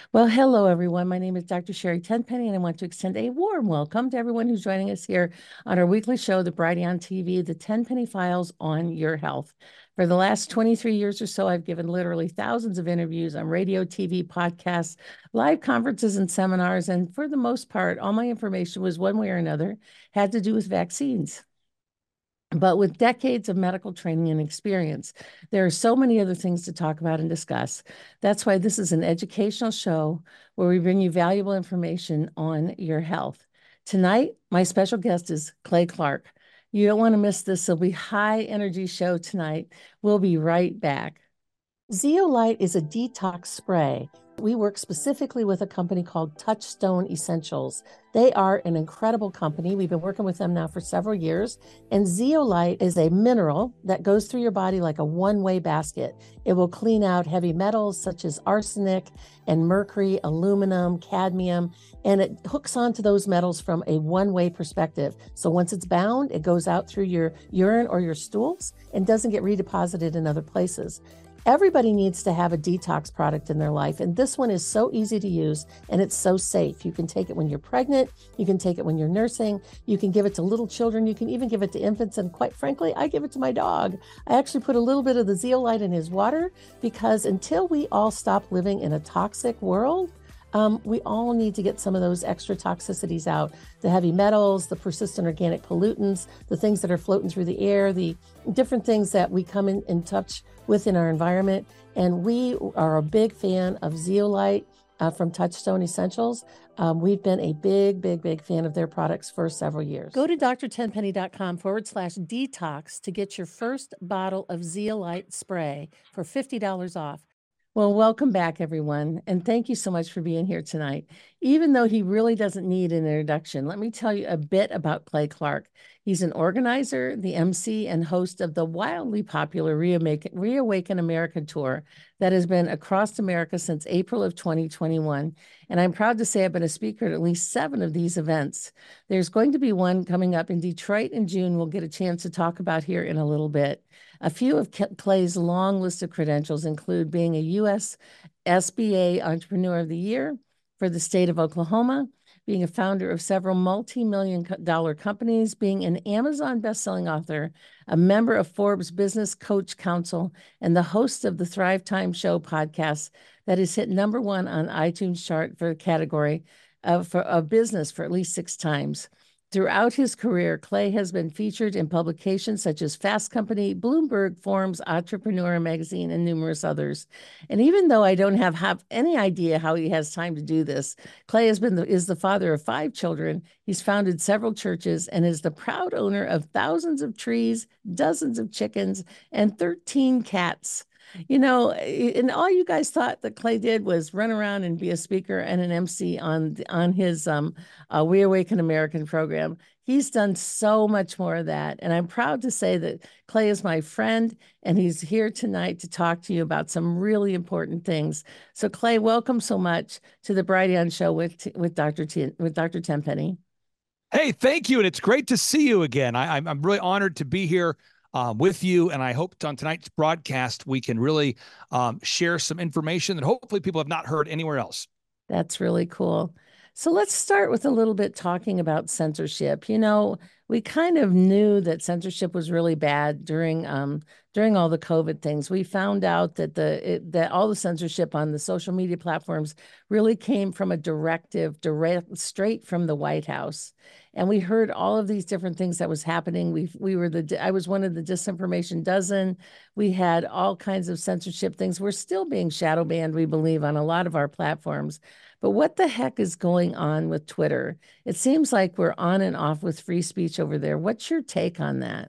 Well, hello, everyone. My name is Dr. Sherry Tenpenny, and I want to extend a warm welcome to everyone who's joining us here on our weekly show, The Brighteon TV, the Tenpenny Files on Your Health. For the last 23 years or so, I've given literally thousands of interviews on radio, TV, podcasts, live conferences, and seminars. And for the most part, all my information was one way or another had to do with vaccines. But with decades of medical training and experience, there are so many other things to talk about and discuss. That's why this is an educational show where we bring you valuable information on your health. Tonight, my special guest is Clay Clark. You don't want to miss this. It'll be high energy show tonight. We'll be right back. Zeolite is a detox spray. We work specifically with a company called Touchstone Essentials. They are an incredible company. We've been working with them now for several years. And zeolite is a mineral that goes through your body like a one-way basket. It will clean out heavy metals such as arsenic and mercury, aluminum, cadmium, and it hooks onto those metals from a one-way perspective. So once it's bound, it goes out through your urine or your stools and doesn't get redeposited in other places. Everybody needs to have a detox product in their life, and this one is so easy to use and it's so safe. You can take it when you're pregnant, you can take it when you're nursing, you can give it to little children, you can even give it to infants, and quite frankly, I give it to my dog. I actually put a little bit of the zeolite in his water because until we all stop living in a toxic world, we all need to get some of those extra toxicities out, the heavy metals, the persistent organic pollutants, the things that are floating through the air, the different things that we come in touch with in our environment. And we are a big fan of zeolite from Touchstone Essentials. We've been a big fan of their products for several years. Go to drtenpenny.com/detox to get your first bottle of zeolite spray for $50 off. Well, welcome back, everyone, and thank you so much for being here tonight. Even though he really doesn't need an introduction, let me tell you a bit about Clay Clark. He's an organizer, the MC, and host of the wildly popular Reawaken America tour that has been across America since April of 2021. And I'm proud to say I've been a speaker at least 7 of these events. There's going to be one coming up in Detroit in June we'll get a chance to talk about here in a little bit. A few of Clay's long list of credentials include being a U.S. SBA Entrepreneur of the Year for the state of Oklahoma, being a founder of several multi-million-dollar companies, being an Amazon bestselling author, a member of Forbes Business Coach Council, and the host of the Thrive Time Show podcast that has hit #1 on iTunes chart for the category of business for at least 6 times. Throughout his career, Clay has been featured in publications such as Fast Company, Bloomberg, Forbes, Entrepreneur Magazine, and numerous others. And even though I don't have any idea how he has time to do this, Clay is the father of 5 children. He's founded several churches and is the proud owner of thousands of trees, dozens of chickens, and 13 cats. You know, and all you guys thought that Clay did was run around and be a speaker and an MC on his We Awaken American program. He's done so much more of that. And I'm proud to say that Clay is my friend, and he's here tonight to talk to you about some really important things. So Clay, welcome so much to the Brighteon Show with Dr. Tenpenny. Hey, thank you. And it's great to see you again. I'm really honored to be here with you. And I hope on tonight's broadcast, we can really share some information that hopefully people have not heard anywhere else. That's really cool. So let's start with a little bit talking about censorship. You know, we kind of knew that censorship was really bad during all the COVID things. We found out that that all the censorship on the social media platforms really came from a directive straight from the White House. And we heard all of these different things that was happening. I was one of the disinformation dozen. We had all kinds of censorship things. We're still being shadow banned, we believe, on a lot of our platforms. But what the heck is going on with Twitter? It seems like we're on and off with free speech over there. What's your take on that?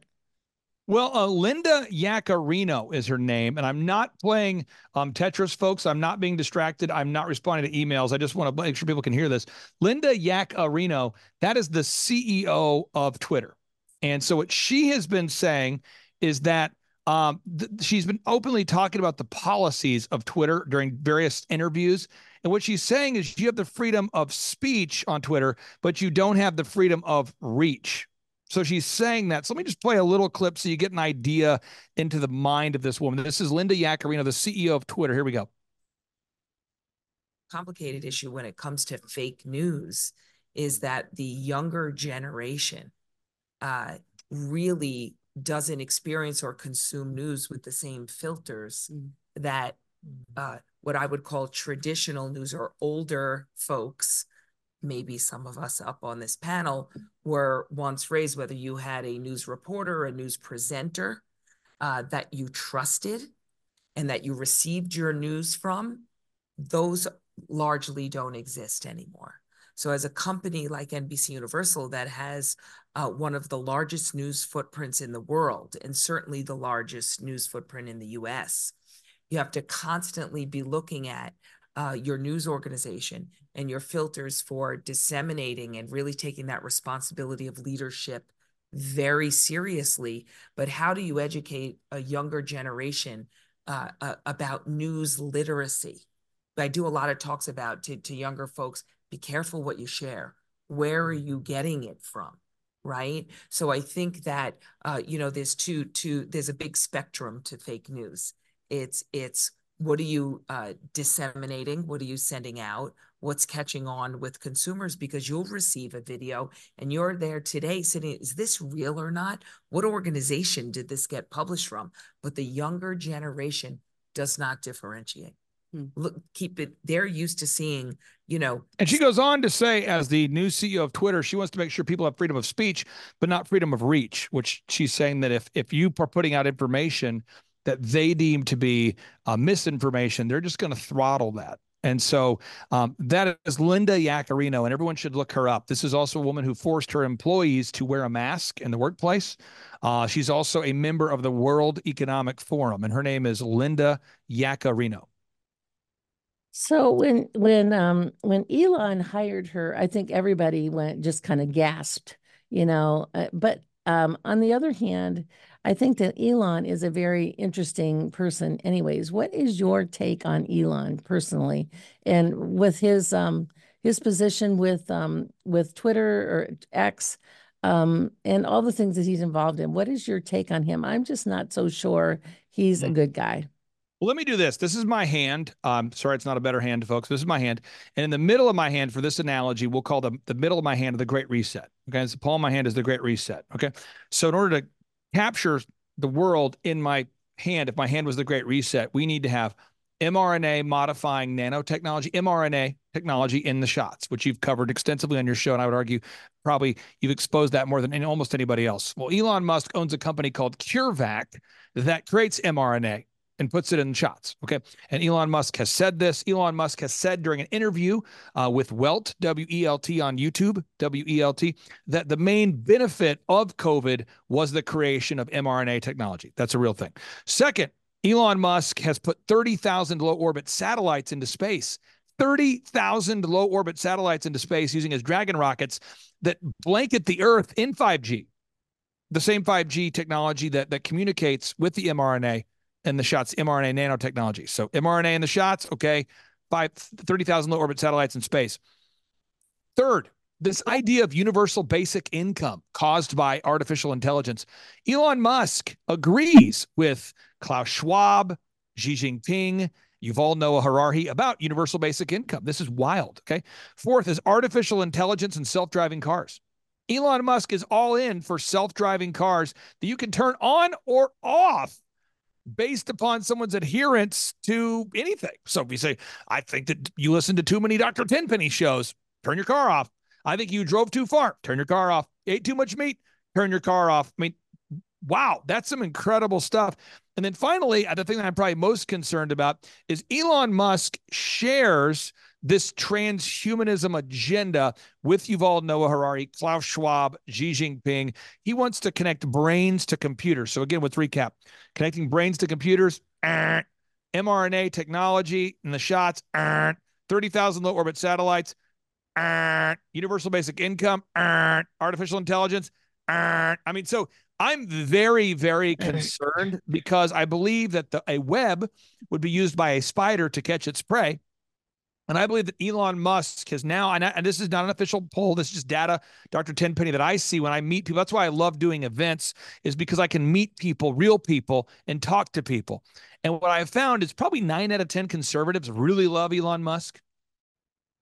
Well, Linda Yaccarino is her name, and I'm not playing Tetris, folks. I'm not being distracted. I'm not responding to emails. I just want to make sure people can hear this. Linda Yaccarino, that is the CEO of Twitter. And so what she has been saying is that she's been openly talking about the policies of Twitter during various interviews. And what she's saying is you have the freedom of speech on Twitter, but you don't have the freedom of reach. So she's saying that. So let me just play a little clip so you get an idea into the mind of this woman. This is Linda Yaccarino, the CEO of Twitter. Here we go. complicated issue when it comes to fake news is that the younger generation really doesn't experience or consume news with the same filters that what I would call traditional news or older folks, maybe some of us up on this panel, were once raised, whether you had a news reporter, a news presenter that you trusted and that you received your news from, those largely don't exist anymore. So as a company like NBC Universal that has one of the largest news footprints in the world, and certainly the largest news footprint in the US, you have to constantly be looking at your news organization and your filters for disseminating and really taking that responsibility of leadership very seriously. But how do you educate a younger generation about news literacy? I do a lot of talks about to younger folks, be careful what you share. Where are you getting it from? Right. So I think that, there's a big spectrum to fake news. It's what are you disseminating? What are you sending out? What's catching on with consumers? Because you'll receive a video and you're there today sitting, is this real or not? What organization did this get published from? But the younger generation does not differentiate. Look, keep it. They're used to seeing, And she goes on to say, as the new CEO of Twitter, she wants to make sure people have freedom of speech, but not freedom of reach, which she's saying that if you are putting out information that they deem to be misinformation, they're just going to throttle that. And so that is Linda Yaccarino, and everyone should look her up. This is also a woman who forced her employees to wear a mask in the workplace. She's also a member of the World Economic Forum, and her name is Linda Yaccarino. So when Elon hired her, I think everybody just kind of gasped, But on the other hand, I think that Elon is a very interesting person. Anyways, what is your take on Elon personally, and with his position with Twitter or X, and all the things that he's involved in? What is your take on him? I'm just not so sure he's a good guy. Well, let me do this. This is my hand. Sorry, it's not a better hand, folks. This is my hand. And in the middle of my hand, for this analogy, we'll call the middle of my hand the Great Reset. Okay. So the palm of my hand is the Great Reset. Okay. So in order to capture the world in my hand, if my hand was the Great Reset, we need to have mRNA modifying nanotechnology, mRNA technology in the shots, which you've covered extensively on your show. And I would argue probably you've exposed that more than almost anybody else. Well, Elon Musk owns a company called CureVac that creates mRNA and puts it in shots. Okay. And Elon Musk has said this. Elon Musk has said during an interview with Welt, W-E-L-T on YouTube, W-E-L-T, that the main benefit of COVID was the creation of mRNA technology. That's a real thing. Second, Elon Musk has put 30,000 low orbit satellites into space. 30,000 low orbit satellites into space using his Dragon rockets that blanket the Earth in 5G, the same 5G technology that communicates with the mRNA and the shots, mRNA nanotechnology. So mRNA in the shots, okay, 30,000 low orbit satellites in space. Third, this idea of universal basic income caused by artificial intelligence. Elon Musk agrees with Klaus Schwab, Xi Jinping, Yuval Noah Harari about universal basic income. This is wild, okay? Fourth is artificial intelligence and self-driving cars. Elon Musk is all in for self-driving cars that you can turn on or off based upon someone's adherence to anything. So if you say, I think that you listen to too many Dr. Tenpenny shows, turn your car off. I think you drove too far, turn your car off. Ate too much meat, turn your car off. I mean, wow, that's some incredible stuff. And then finally, the thing that I'm probably most concerned about is Elon Musk shares this transhumanism agenda with Yuval Noah Harari, Klaus Schwab, Xi Jinping. He wants to connect brains to computers. So again, let's recap. Connecting brains to computers, mRNA technology in the shots, 30,000 low orbit satellites, universal basic income, artificial intelligence. I mean, so I'm very, very concerned because I believe that a web would be used by a spider to catch its prey. And I believe that Elon Musk has now, and this is not an official poll, this is just data, Dr. Tenpenny, that I see when I meet people. That's why I love doing events, is because I can meet people, real people, and talk to people. And what I've found is probably 9 out of 10 conservatives really love Elon Musk.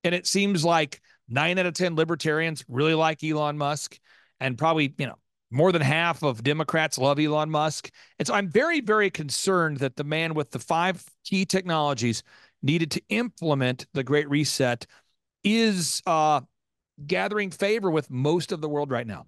And it seems like 9 out of 10 libertarians really like Elon Musk, and probably, more than half of Democrats love Elon Musk. And so I'm very, very concerned that the man with the 5 key technologies needed to implement the Great Reset is gathering favor with most of the world right now.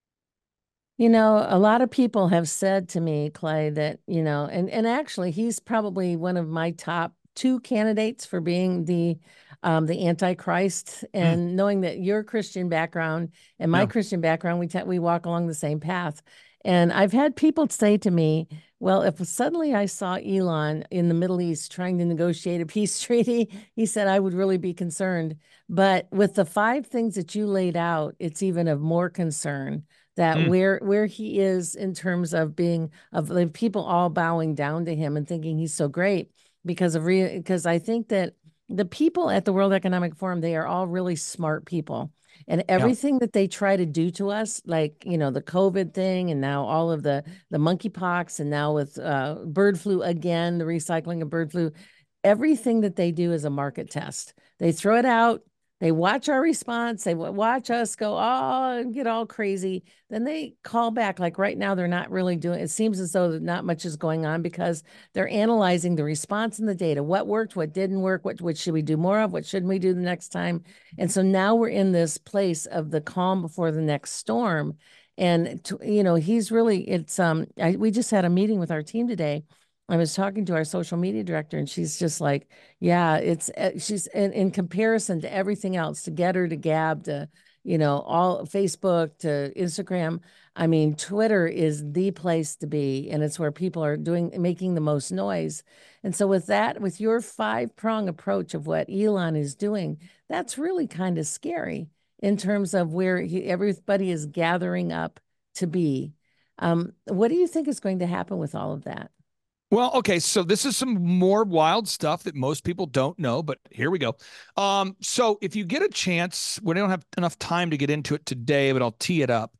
A lot of people have said to me, Clay, that, and actually he's probably one of my top 2 candidates for being the Antichrist. And knowing that your Christian background and my Christian background, we walk along the same path. And I've had people say to me, well, if suddenly I saw Elon in the Middle East trying to negotiate a peace treaty, he said I would really be concerned. But with the 5 things that you laid out, it's even of more concern that where he is in terms of being of the people all bowing down to him and thinking he's so great because I think that the people at the World Economic Forum, they are all really smart people. And everything that they try to do to us, like, the COVID thing, and now all of the monkeypox, and now with bird flu again, the recycling of bird flu, everything that they do is a market test. They throw it out. They watch our response. They watch us go, and get all crazy. Then they call back. Like right now, they're not really doing, it seems as though not much is going on because they're analyzing the response and the data. What worked, what didn't work, what should we do more of, what shouldn't we do the next time? And so now we're in this place of the calm before the next storm. And, he's really, we just had a meeting with our team today. I was talking to our social media director, and she's just like, yeah, she's in comparison to everything else, to Getter, to Gab, to, all Facebook, to Instagram. I mean, Twitter is the place to be, and it's where people are making the most noise. And so with that, with your 5-prong approach of what Elon is doing, that's really kind of scary in terms of where everybody is gathering up to be. What do you think is going to happen with all of that? Well, okay, so this is some more wild stuff that most people don't know, but here we go. So if you get a chance, we don't have enough time to get into it today, but I'll tee it up.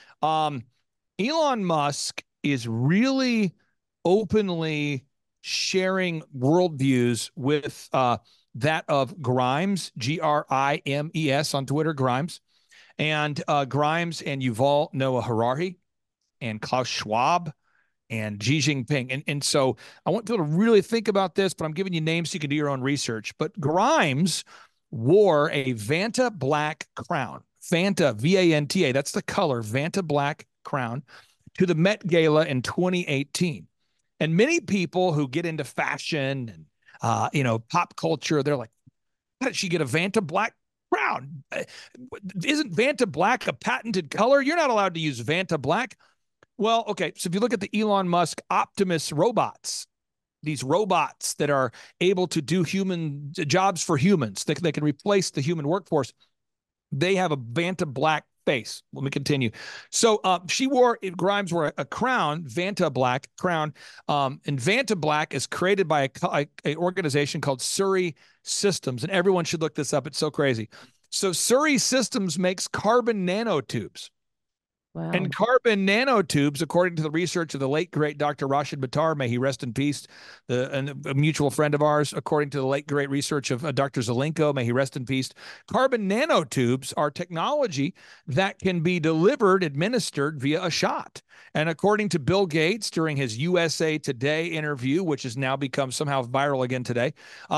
Elon Musk is really openly sharing worldviews with that of Grimes, Grimes on Twitter, Grimes, and Grimes and Yuval Noah Harari and Klaus Schwab and Xi Jinping. And so I want people to really think about this, but I'm giving you names so you can do your own research. But Grimes wore a Vanta black crown, Vanta, V-A-N-T-A, that's the color, Vanta black crown, to the Met Gala in 2018. And many people who get into fashion and, pop culture, they're like, how did she get a Vanta black crown? Isn't Vanta black a patented color? You're not allowed to use Vanta black. Well, okay, so if you look at the Elon Musk Optimus robots, these robots that are able to do human jobs for humans, they can replace the human workforce, they have a Vanta black face. Let me continue. So Grimes wore a crown, Vanta black crown, and Vanta black is created by a organization called Surrey Systems, and everyone should look this up. It's so crazy. So Surrey Systems makes carbon nanotubes. Wow. And carbon nanotubes, according to the research of the late, great Dr. Rashid Buttar, may he rest in peace, a mutual friend of ours, according to the late, great research of Dr. Zelenko, may he rest in peace. Carbon nanotubes are technology that can be administered via a shot. And according to Bill Gates during his USA Today interview, which has now become somehow viral again today,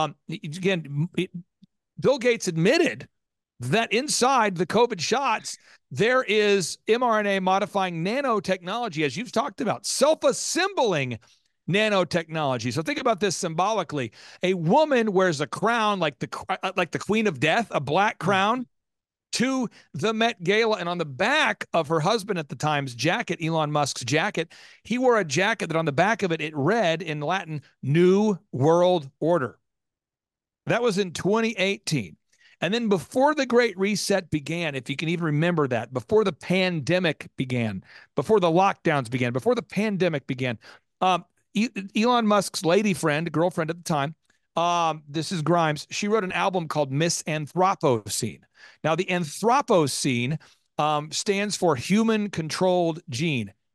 Bill Gates admitted that inside the COVID shots, there is mRNA modifying nanotechnology, as you've talked about, self-assembling nanotechnology. So think about this symbolically. A woman wears a crown like the Queen of Death, a black crown, to the Met Gala. And on the back of her husband at the time's jacket, Elon Musk's jacket, he wore a jacket that on the back of it, it read in Latin, New World Order. That was in 2018. And then before the Great Reset began, if you can even remember that, before the pandemic began, before the lockdowns began, before the pandemic began, Elon Musk's girlfriend at the time, this is Grimes, she wrote an album called Miss Anthropocene. Now, the Anthropocene stands for human-controlled gene.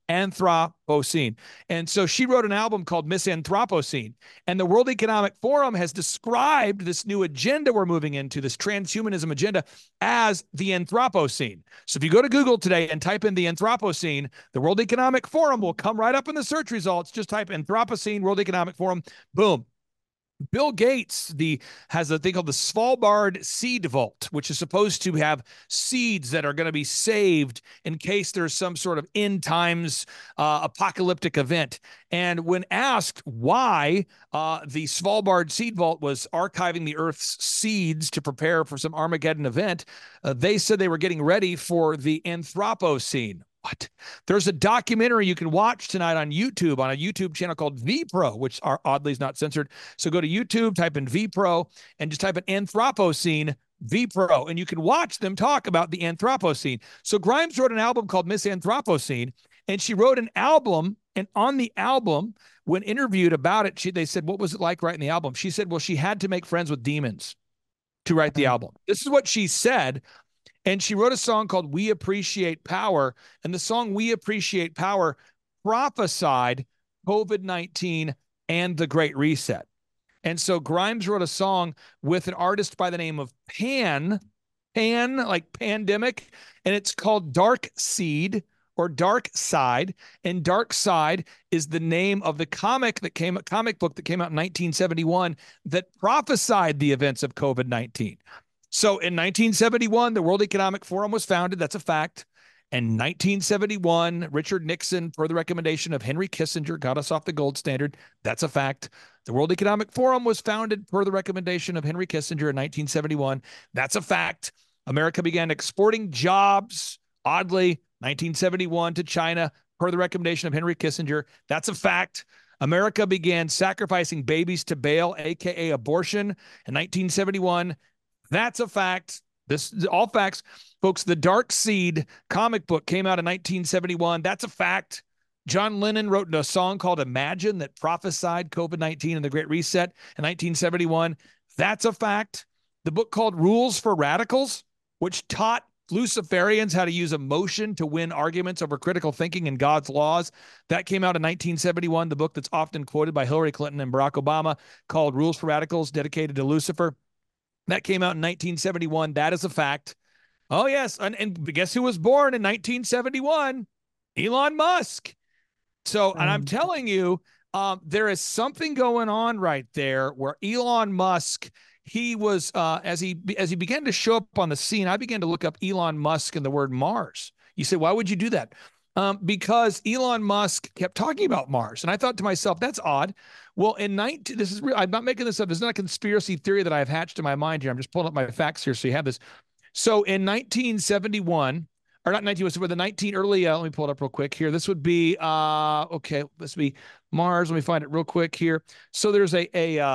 Anthropocene. And so she wrote an album called Misanthropocene. And the World Economic Forum has described this new agenda we're moving into, this transhumanism agenda, as the Anthropocene. So if you go to Google today and type in the Anthropocene, the World Economic Forum will come right up in the search results. Just type Anthropocene, World Economic Forum, boom. Bill Gates has a thing called the Svalbard Seed Vault, which is supposed to have seeds that are going to be saved in case there's some sort of end times apocalyptic event. And when asked why the Svalbard Seed Vault was archiving the Earth's seeds to prepare for some Armageddon event, they said they were getting ready for the Anthropocene. What? There's a documentary you can watch tonight on YouTube, on a YouTube channel called VPro, which oddly is not censored. So go to YouTube, type in VPro, and just type in Anthropocene VPro, and you can watch them talk about the Anthropocene. So Grimes wrote an album called Misanthropocene, and she wrote an album, and on the album, when interviewed about it, they said, what was it like writing the album? She said, well, she had to make friends with demons to write the album. This is what she said. And she wrote a song called We Appreciate Power. And the song We Appreciate Power prophesied COVID-19 and the Great Reset. And so Grimes wrote a song with an artist by the name of Pan, like pandemic, and it's called Dark Seed or Dark Side. And Dark Side is the name of the comic book that came out in 1971 that prophesied the events of COVID-19. So in 1971, the World Economic Forum was founded. That's a fact. In 1971, Richard Nixon, per the recommendation of Henry Kissinger, got us off the gold standard. That's a fact. The World Economic Forum was founded per the recommendation of Henry Kissinger in 1971. That's a fact. America began exporting jobs, oddly, 1971 to China, per the recommendation of Henry Kissinger. That's a fact. America began sacrificing babies to Baal, aka abortion, in 1971. That's a fact. This is all facts. Folks, the Dark Seed comic book came out in 1971. That's a fact. John Lennon wrote a song called Imagine that prophesied COVID-19 and the Great Reset in 1971. That's a fact. The book called Rules for Radicals, which taught Luciferians how to use emotion to win arguments over critical thinking and God's laws. That came out in 1971, the book that's often quoted by Hillary Clinton and Barack Obama, called Rules for Radicals, dedicated to Lucifer. That came out in 1971. That is a fact. Oh, yes. And guess who was born in 1971? Elon Musk. So, and I'm telling you, there is something going on right there where Elon Musk, he was, as he began to show up on the scene, I began to look up Elon Musk and the word Mars. You say, why would you do that? Because Elon Musk kept talking about Mars. And I thought to myself, that's odd. Well, this is real. I'm not making this up. This is not a conspiracy theory that I've hatched in my mind here. I'm just pulling up my facts here so you have this. So in 1971, or not 19, but the 19 early, let me pull it up real quick here. This would be, okay, this would be Mars. Let me find it real quick here. So there's it's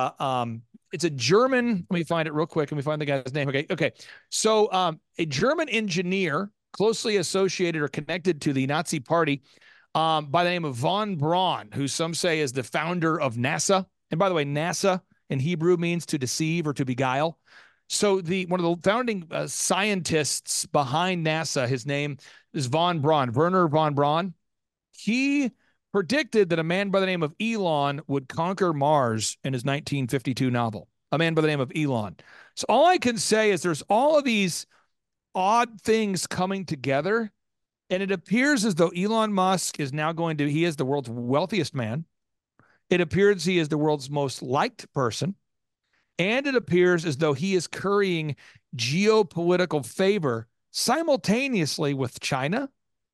a German, let me find it real quick. Let me find the guy's name. Okay. So a German engineer closely associated or connected to the Nazi party by the name of von Braun, who some say is the founder of NASA. And by the way, NASA in Hebrew means to deceive or to beguile. So one of the founding scientists behind NASA, his name is von Braun, Werner von Braun. He predicted that a man by the name of Elon would conquer Mars in his 1952 novel, A Man by the Name of Elon. So all I can say is there's all of these odd things coming together. And it appears as though Elon Musk is now he is the world's wealthiest man. It appears he is the world's most liked person. And it appears as though he is currying geopolitical favor simultaneously with China,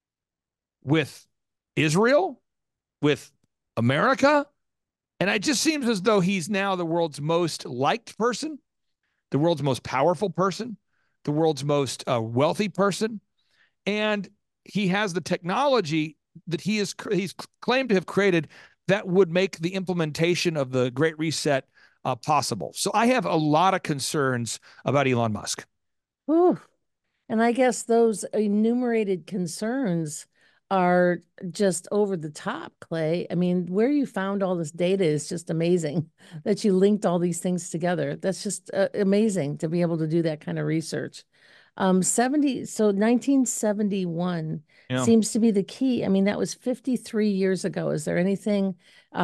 with Israel, with America. And it just seems as though he's now the world's most liked person, the world's most powerful person, the world's most wealthy person. And he has the technology that he's claimed to have created that would make the implementation of the Great Reset possible. So I have a lot of concerns about Elon Musk. Ooh. And I guess those enumerated concerns are just over the top, Clay. I mean, where you found all this data is just amazing that you linked all these things together. That's just amazing to be able to do that kind of research. So 1971 Yeah. seems to be the key. I mean, that was 53 years ago. Is there anything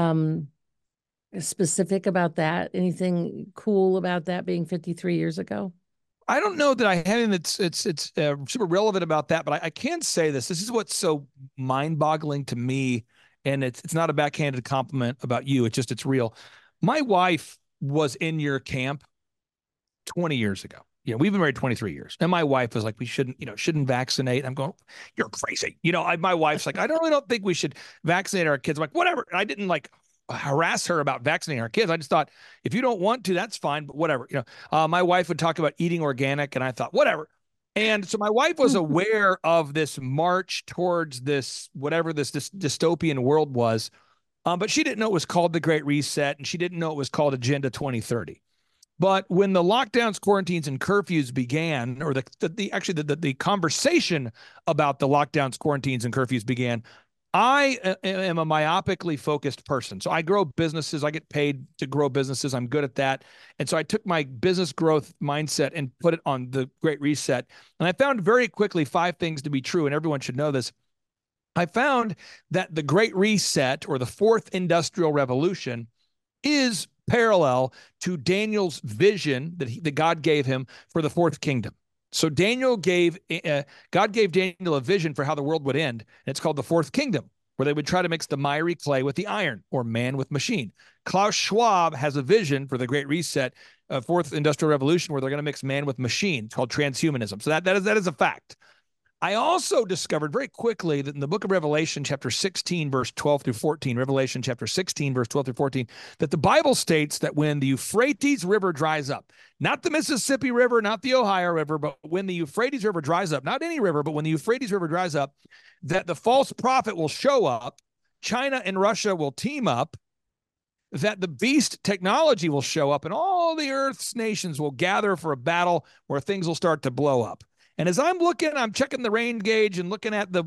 specific about that? Anything cool about that being 53 years ago? I don't know that I have anything it's super relevant about that, but I can say this. This is what's so mind-boggling to me, and it's not a backhanded compliment about you. It's real. My wife was in your camp 20 years ago. We've been married 23 years. And my wife was like, we shouldn't vaccinate. I'm going, you're crazy. My wife's like, I don't think we should vaccinate our kids. I'm like, whatever. And I didn't like harass her about vaccinating our kids. I just thought, if you don't want to, that's fine, but whatever. My wife would talk about eating organic, and I thought, whatever. And so my wife was aware of this march towards this, whatever this dystopian world was. But she didn't know it was called the Great Reset, and she didn't know it was called Agenda 2030. But when the lockdowns, quarantines, and curfews began, or the conversation about the lockdowns, quarantines, and curfews began, I am a myopically focused person. So I grow businesses. I get paid to grow businesses. I'm good at that. And so I took my business growth mindset and put it on the Great Reset. And I found very quickly 5 things to be true, and everyone should know this. I found that the Great Reset, or the fourth industrial revolution, is parallel to Daniel's vision that God gave him for the fourth kingdom. So God gave Daniel a vision for how the world would end. And it's called the fourth kingdom, where they would try to mix the miry clay with the iron, or man with machine. Klaus Schwab has a vision for the Great Reset, fourth industrial revolution, where they're going to mix man with machine. It's called transhumanism. So that is a fact. I also discovered very quickly that in the book of Revelation, chapter 16, verse 12 through 14, Revelation chapter 16, verse 12 through 14, that the Bible states that when the Euphrates River dries up, not the Mississippi River, not the Ohio River, but when the Euphrates River dries up, not any river, but when the Euphrates River dries up, that the false prophet will show up, China and Russia will team up, that the beast technology will show up, and all the earth's nations will gather for a battle where things will start to blow up. And as I'm checking the rain gauge and looking at the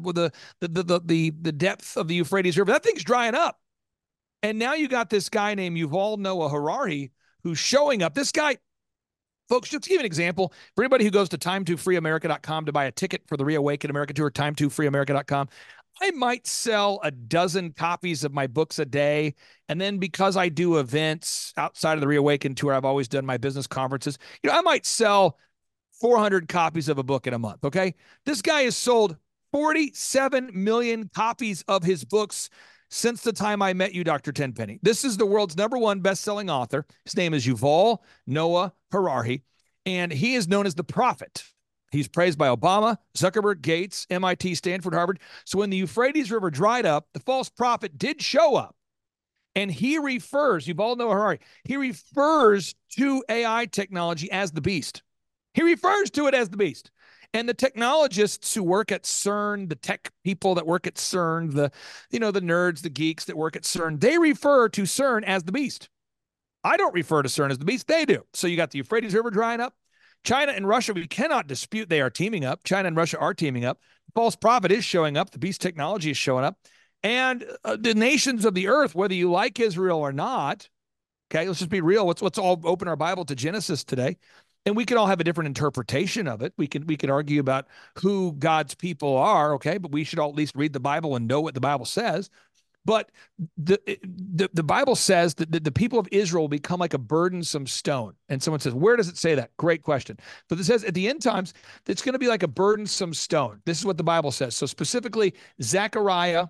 depth of the Euphrates River, that thing's drying up. And now you got this guy named Yuval Noah Harari who's showing up. This guy, folks, just to give an example, for anybody who goes to time2freeamerica.com to buy a ticket for the Reawaken America Tour, time2freeamerica.com, I might sell a dozen copies of my books a day. And then because I do events outside of the Reawaken Tour, I've always done my business conferences. I might sell 400 copies of a book in a month, okay? This guy has sold 47 million copies of his books since the time I met you, Dr. Tenpenny. This is the world's #1 best-selling author. His name is Yuval Noah Harari, and he is known as the prophet. He's praised by Obama, Zuckerberg, Gates, MIT, Stanford, Harvard. So when the Euphrates River dried up, the false prophet did show up. And Yuval Noah Harari, he refers to AI technology as the beast. He refers to it as the beast. And the technologists who work at CERN, the tech people that work at CERN, the nerds, the geeks that work at CERN, they refer to CERN as the beast. I don't refer to CERN as the beast. They do. So you got the Euphrates River drying up. China and Russia, we cannot dispute they are teaming up. China and Russia are teaming up. The false prophet is showing up. The beast technology is showing up. And the nations of the earth, whether you like Israel or not, okay, let's just be real. Let's all open our Bible to Genesis today. And we could all have a different interpretation of it. We could argue about who God's people are, okay? But we should all at least read the Bible and know what the Bible says. But the Bible says that the people of Israel will become like a burdensome stone. And someone says, where does it say that? Great question. But it says at the end times, it's going to be like a burdensome stone. This is what the Bible says. So specifically, Zechariah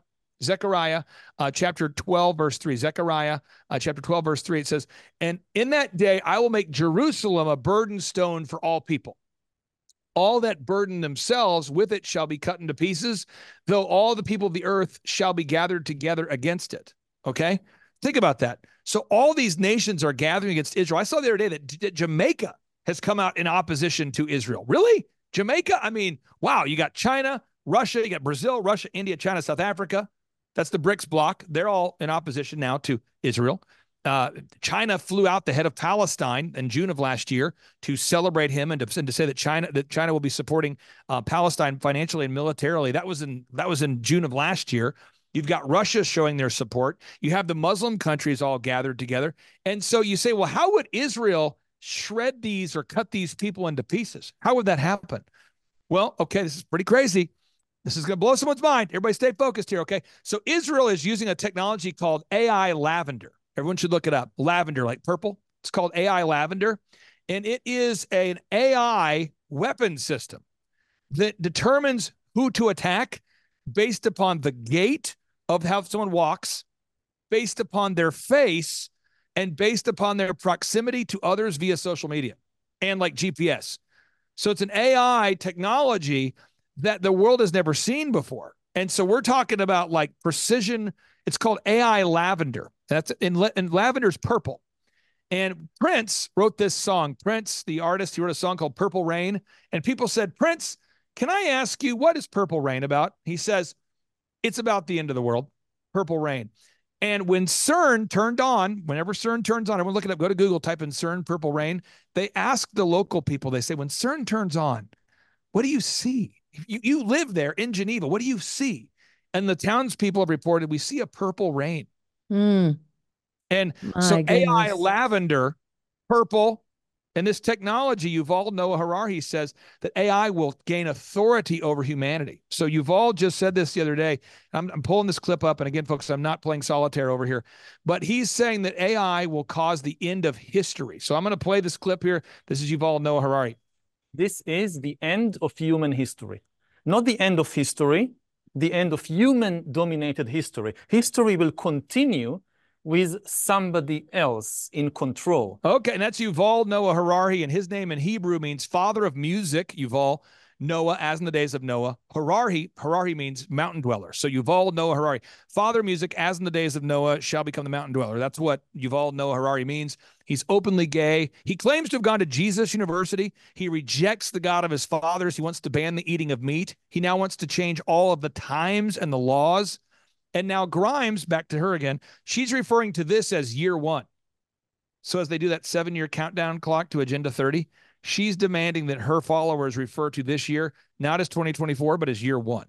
chapter 12, verse 3. Zechariah chapter 12, verse 3, it says, and in that day I will make Jerusalem a burden stone for all people. All that burden themselves with it shall be cut into pieces, though all the people of the earth shall be gathered together against it. Okay? Think about that. So all these nations are gathering against Israel. I saw the other day that Jamaica has come out in opposition to Israel. Really? Jamaica? I mean, wow, you got China, Russia, you got Brazil, Russia, India, China, South Africa. That's the BRICS bloc. They're all in opposition now to Israel. China flew out the head of Palestine in June of last year to celebrate him and to say that China will be supporting Palestine financially and militarily. That was in June of last year. You've got Russia showing their support. You have the Muslim countries all gathered together. And so you say, well, how would Israel shred these or cut these people into pieces? How would that happen? Well, okay, this is pretty crazy. This is going to blow someone's mind. Everybody stay focused here, okay? So Israel is using a technology called AI Lavender. Everyone should look it up. Lavender, like purple. It's called AI Lavender. And it is an AI weapon system that determines who to attack based upon the gait of how someone walks, based upon their face, and based upon their proximity to others via social media and like GPS. So it's an AI technology that the world has never seen before. And so we're talking about like precision. It's called AI Lavender. That's and lavender's purple. And Prince wrote this song. Prince, the artist, he wrote a song called Purple Rain. And people said, Prince, can I ask you, what is Purple Rain about? He says, it's about the end of the world, Purple Rain. And when CERN turned on, whenever CERN turns on, everyone look it up, go to Google, type in CERN Purple Rain. They ask the local people, they say, when CERN turns on, what do you see? You live there in Geneva. What do you see? And the townspeople have reported, we see a purple rain. And so AI Lavender, purple, and this technology, Yuval Noah Harari says that AI will gain authority over humanity. So Yuval just said this the other day. I'm pulling this clip up. And again, folks, I'm not playing solitaire over here. But he's saying that AI will cause the end of history. So I'm going to play this clip here. This is Yuval Noah Harari. This is the end of human history. Not the end of history, the end of human-dominated history. History will continue with somebody else in control. Okay, and that's Yuval Noah Harari, and his name in Hebrew means father of music, Yuval. Noah, as in the days of Noah. Harari means mountain dweller. So Yuval Noah Harari, father of music, as in the days of Noah, shall become the mountain dweller. That's what Yuval Noah Harari means. He's openly gay. He claims to have gone to Jesus University. He rejects the God of his fathers. He wants to ban the eating of meat. He now wants to change all of the times and the laws. And now Grimes, back to her again, she's referring to this as year one. So as they do that 7-year countdown clock to Agenda 30, she's demanding that her followers refer to this year, not as 2024, but as year one.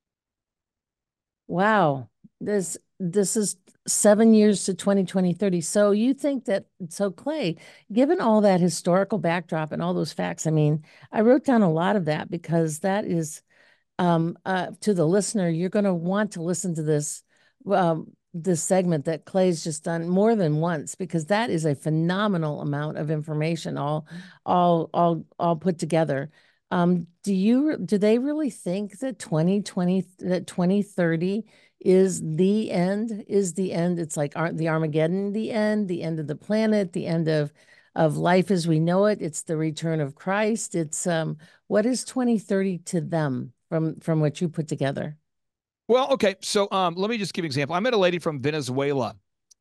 Wow. This is 7 years to 2030. So you think that, so Clay, given all that historical backdrop and all those facts, I mean, I wrote down a lot of that because that is, to the listener, you're going to want to listen to this, this segment that Clay's just done more than once, because that is a phenomenal amount of information all put together. Do they really think that 2030 is the end? It's like the Armageddon, the end of the planet, the end of life as we know it. It's the return of Christ. It's what is 2030 to them from what you put together? Well, okay. So let me just give you an example. I met a lady from Venezuela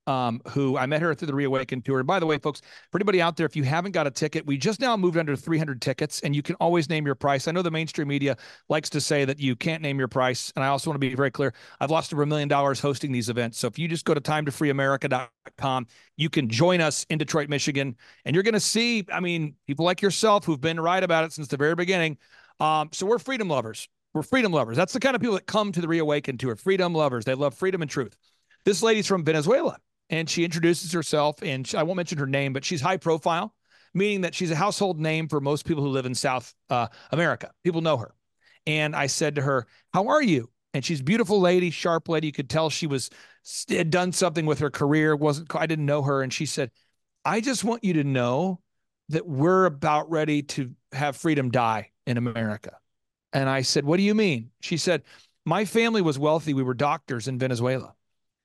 who I met her through the Reawaken tour. And by the way, folks, for anybody out there, if you haven't got a ticket, we just now moved under 300 tickets, and you can always name your price. I know the mainstream media likes to say that you can't name your price. And I also want to be very clear. I've lost over $1 million hosting these events. So if you just go to timetofreeamerica.com, you can join us in Detroit, Michigan, and you're going to see, I mean, people like yourself who've been right about it since the very beginning. So we're freedom lovers. We're freedom lovers. That's the kind of people that come to the Reawaken tour. Freedom lovers. They love freedom and truth. This lady's from Venezuela, and she introduces herself, and I won't mention her name, but she's high profile, meaning that she's a household name for most people who live in South America. People know her. And I said to her, how are you? And she's a beautiful lady, sharp lady. You could tell she had done something with her career. I didn't know her. And she said, I just want you to know that we're about ready to have freedom die in America. And I said, what do you mean? She said, my family was wealthy. We were doctors in Venezuela.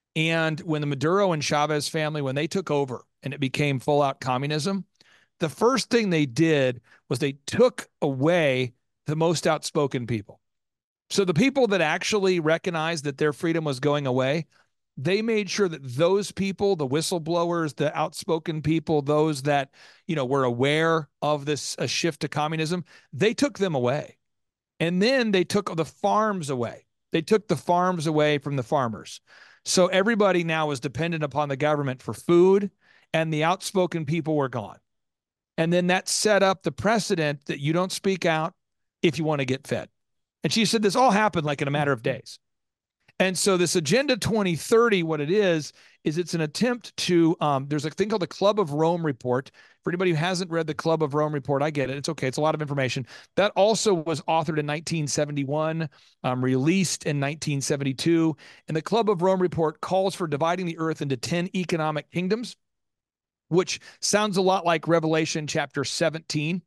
And when the Maduro and Chavez family, when they took over and it became full out communism, the first thing they did was they took away the most outspoken people. So the people that actually recognized that their freedom was going away, they made sure that those people, the whistleblowers, the outspoken people, those that, were aware of this shift to communism, they took them away. And then they took the farms away. They took the farms away from the farmers. So everybody now was dependent upon the government for food, and the outspoken people were gone. And then that set up the precedent that you don't speak out if you want to get fed. And she said this all happened like in a matter of days. And so this Agenda 2030, what it is it's an attempt to, there's a thing called the Club of Rome Report. For anybody who hasn't read the Club of Rome Report, I get it. It's okay. It's a lot of information. That also was authored in 1971, released in 1972. And the Club of Rome Report calls for dividing the earth into 10 economic kingdoms, which sounds a lot like Revelation chapter 17.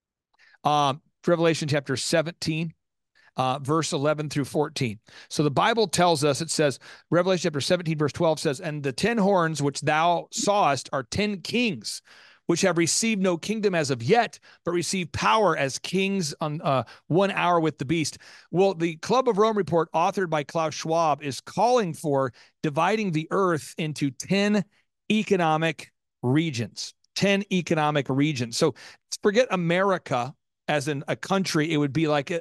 Revelation chapter 17. Verse 11 through 14. So the Bible tells us, it says, Revelation chapter 17, verse 12 says, and the 10 horns which thou sawest are 10 kings, which have received no kingdom as of yet, but receive power as kings on 1 hour with the beast. Well, the Club of Rome report, authored by Klaus Schwab, is calling for dividing the earth into 10 economic regions. 10 economic regions. So forget America as in a country. It would be like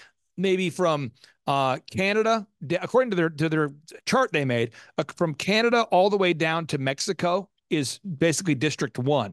maybe from Canada, according to their chart they made, from Canada all the way down to Mexico is basically District 1.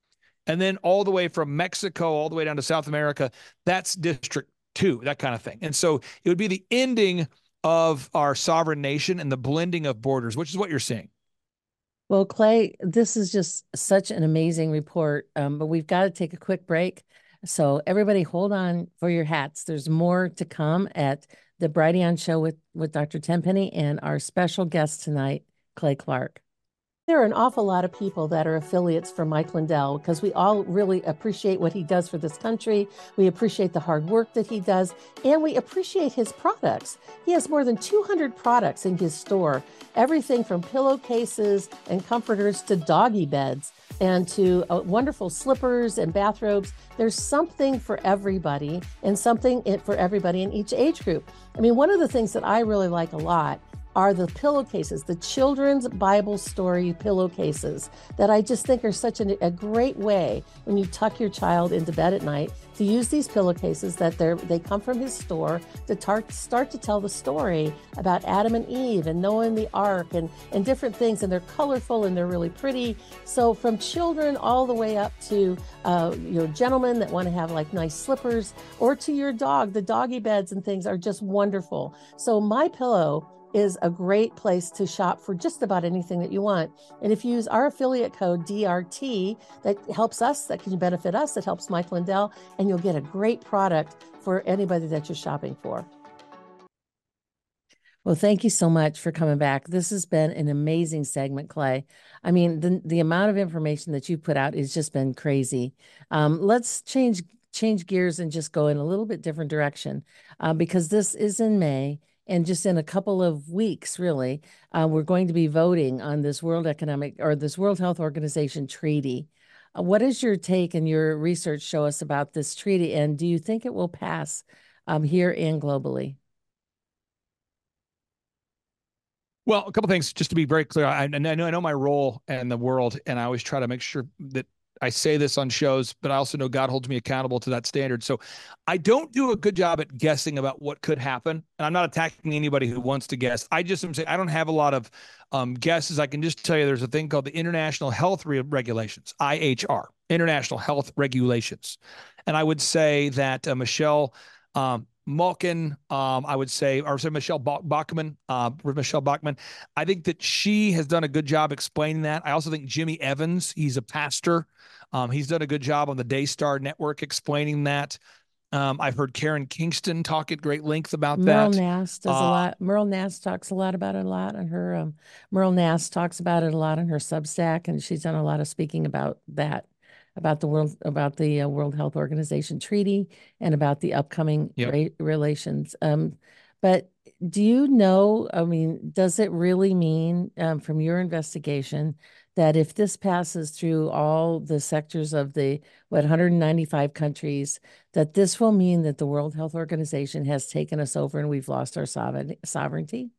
And then all the way from Mexico all the way down to South America, that's District 2, that kind of thing. And so it would be the ending of our sovereign nation and the blending of borders, which is what you're seeing. Well, Clay, this is just such an amazing report, but we've got to take a quick break. So everybody hold on for your hats. There's more to come at the Brighteon Show with Dr. Tenpenny and our special guest tonight, Clay Clark. There are an awful lot of people that are affiliates for Mike Lindell because we all really appreciate what he does for this country. We appreciate the hard work that he does, and we appreciate his products. He has more than 200 products in his store, everything from pillowcases and comforters to doggy beds and to wonderful slippers and bathrobes. There's something for everybody and something for everybody in each age group. I mean, one of the things that I really like a lot are the pillowcases, the children's Bible story pillowcases that I just think are such a great way when you tuck your child into bed at night to use these pillowcases that they come from his store to start to tell the story about Adam and Eve and Noah and the ark and different things. And they're colorful and they're really pretty. So from children all the way up to gentlemen that want to have like nice slippers, or to your dog, the doggy beds and things are just wonderful. So MyPillow is a great place to shop for just about anything that you want. And if you use our affiliate code DRT, that helps us, that can benefit us, that helps Mike Lindell, and you'll get a great product for anybody that you're shopping for. Well, thank you so much for coming back. This has been an amazing segment, Clay. I mean, the amount of information that you put out has just been crazy. Let's change gears and just go in a little bit different direction because this is in May. And just in a couple of weeks, really, we're going to be voting on this World Health Organization treaty. What is your take and your research show us about this treaty? And do you think it will pass here and globally? Well, a couple of things, just to be very clear. I know my role in the world, and I always try to make sure that I say this on shows, but I also know God holds me accountable to that standard. So I don't do a good job at guessing about what could happen. And I'm not attacking anybody who wants to guess. I just am saying I don't have a lot of guesses. I can just tell you there's a thing called the International Health Regulations, IHR, International Health Regulations. And I would say that Michelle Malkin, Michelle Bachmann, I think that she has done a good job explaining that. I also think Jimmy Evans, he's a pastor. He's done a good job on the Daystar Network explaining that. I've heard Karen Kingston talk at great length about that. Merle Nass does a lot. Merle Nass talks about it a lot on her. Merle Nass talks about it a lot on her Substack, and she's done a lot of speaking about that, about the World Health Organization treaty and about the upcoming relations. But do you know, I mean, does it really mean from your investigation that if this passes through all the sectors of the 195 countries, that this will mean that the World Health Organization has taken us over and we've lost our sovereignty?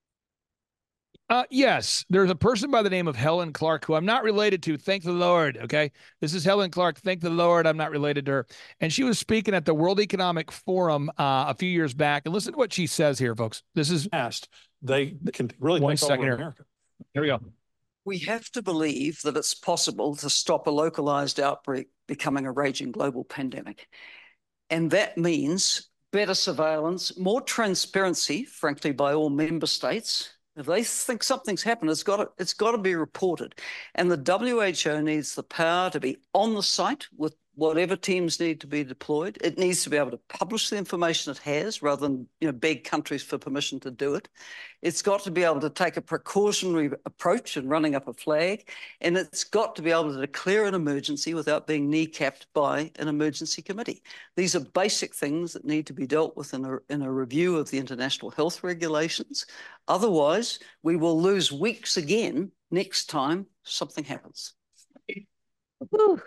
Yes, there's a person by the name of Helen Clark who I'm not related to. Thank the Lord. Okay. This is Helen Clark. Thank the Lord. I'm not related to her. And she was speaking at the World Economic Forum a few years back. And listen to what she says here, folks. This is they can really take over America. Here we go. We have to believe that it's possible to stop a localized outbreak becoming a raging global pandemic. And that means better surveillance, more transparency, frankly, by all member states. If they think something's happened, it's got to be reported. And the WHO needs the power to be on the site with whatever teams need to be deployed. It needs to be able to publish the information it has rather than beg countries for permission to do it. It's got to be able to take a precautionary approach in running up a flag, and it's got to be able to declare an emergency without being kneecapped by an emergency committee. These are basic things that need to be dealt with in a review of the international health regulations. Otherwise, we will lose weeks again next time something happens. Whew.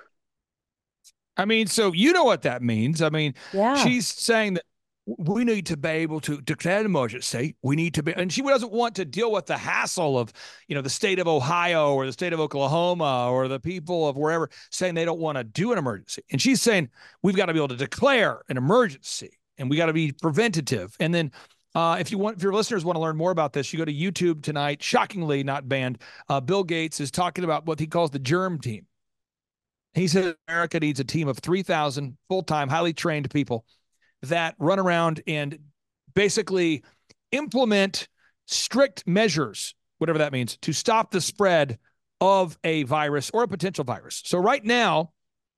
I mean, so you know what that means. I mean, Yeah. she's saying that we need to be able to declare an emergency. We need to be, and she doesn't want to deal with the hassle of, the state of Ohio or the state of Oklahoma or the people of wherever saying they don't want to do an emergency. And she's saying we've got to be able to declare an emergency and we got to be preventative. And then if your listeners want to learn more about this, you go to YouTube tonight. Shockingly not banned. Bill Gates is talking about what he calls the germ team. He said America needs a team of 3,000 full-time, highly trained people that run around and basically implement strict measures, whatever that means, to stop the spread of a virus or a potential virus. So right now,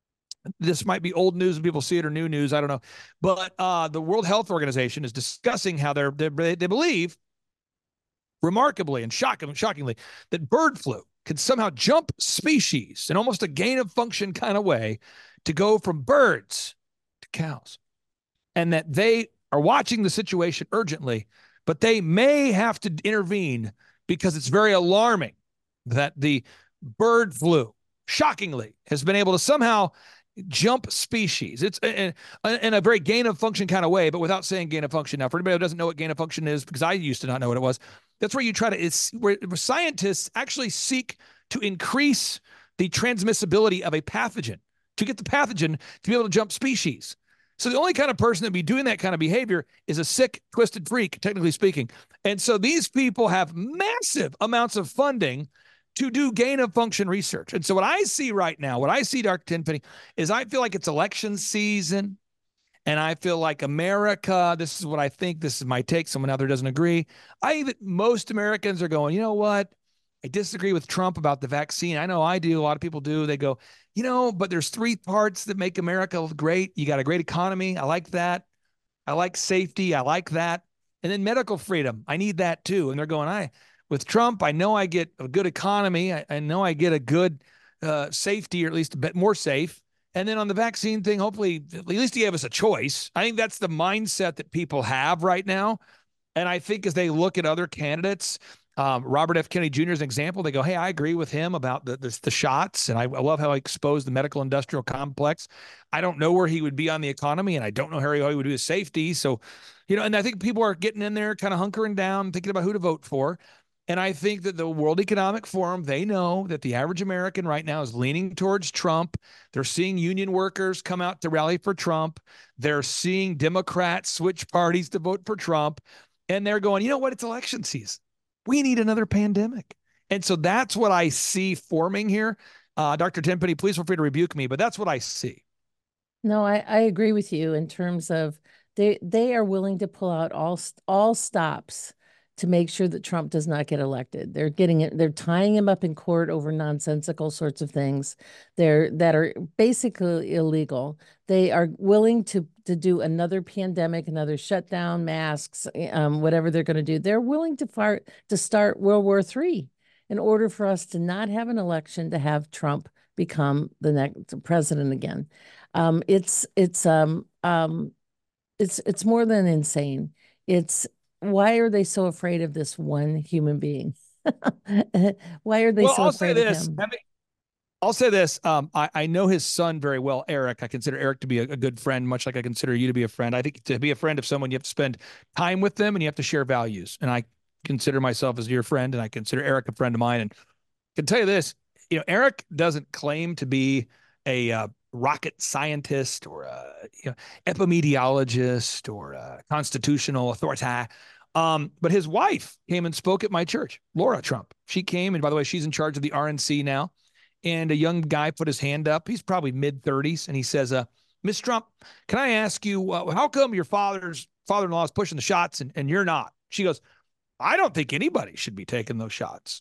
this might be old news and people see it or new news, I don't know. But the World Health Organization is discussing how they believe, remarkably and shockingly, that bird flu can somehow jump species in almost a gain of function kind of way to go from birds to cows. And that they are watching the situation urgently, but they may have to intervene because it's very alarming that the bird flu, shockingly, has been able to somehow jump species. It's in a very gain of function kind of way, but without saying gain of function. Now, for anybody who doesn't know what gain of function is, because I used to not know what it was, that's where you try to, it's where scientists actually seek to increase the transmissibility of a pathogen, to get the pathogen to be able to jump species. So the only kind of person that'd be doing that kind of behavior is a sick, twisted freak, technically speaking. And so these people have massive amounts of funding to do gain of function research. And so what I see right now, what I see, Dr. Tenpenny, is I feel like it's election season. And I feel like America, this is what I think, this is my take, someone out there doesn't agree. I think that most Americans are going, you know what? I disagree with Trump about the vaccine. I know I do. A lot of people do. They go, but there's three parts that make America great. You got a great economy. I like that. I like safety. I like that. And then medical freedom. I need that too. And they're going, with Trump, I know I get a good economy. I know I get a good safety, or at least a bit more safe. And then on the vaccine thing, hopefully, at least he gave us a choice. I think that's the mindset that people have right now. And I think as they look at other candidates, Robert F. Kennedy Jr. is an example. They go, hey, I agree with him about the shots. And I love how he exposed the medical industrial complex. I don't know where he would be on the economy, and I don't know how he would do his safety. So, and I think people are getting in there kind of hunkering down, thinking about who to vote for. And I think that the World Economic Forum, they know that the average American right now is leaning towards Trump. They're seeing union workers come out to rally for Trump. They're seeing Democrats switch parties to vote for Trump. And they're going, you know what? It's election season. We need another pandemic. And so that's what I see forming here. Dr. Tenpenny, please feel free to rebuke me, but that's what I see. No, I agree with you in terms of they are willing to pull out all stops to make sure that Trump does not get elected. They're tying him up in court over nonsensical sorts of things that are basically illegal. They are willing to do another pandemic, another shutdown, masks, whatever they're going to do. They're willing to start World War III in order for us to not have an election, to have Trump become the next president again. It's more than insane. Why are they so afraid of this one human being? Why are they so afraid of him? I'll say this. I know his son very well, Eric. I consider Eric to be a good friend, much like I consider you to be a friend. I think to be a friend of someone, you have to spend time with them and you have to share values. And I consider myself as your friend, and I consider Eric a friend of mine. And I can tell you this, Eric doesn't claim to be a rocket scientist or a epidemiologist or a constitutional authority. But his wife came and spoke at my church, Laura Trump. She came, and by the way, she's in charge of the RNC now. And a young guy put his hand up. He's probably mid-30s, and he says, Miss Trump, can I ask you, how come your father-in-law is pushing the shots and you're not? She goes, I don't think anybody should be taking those shots.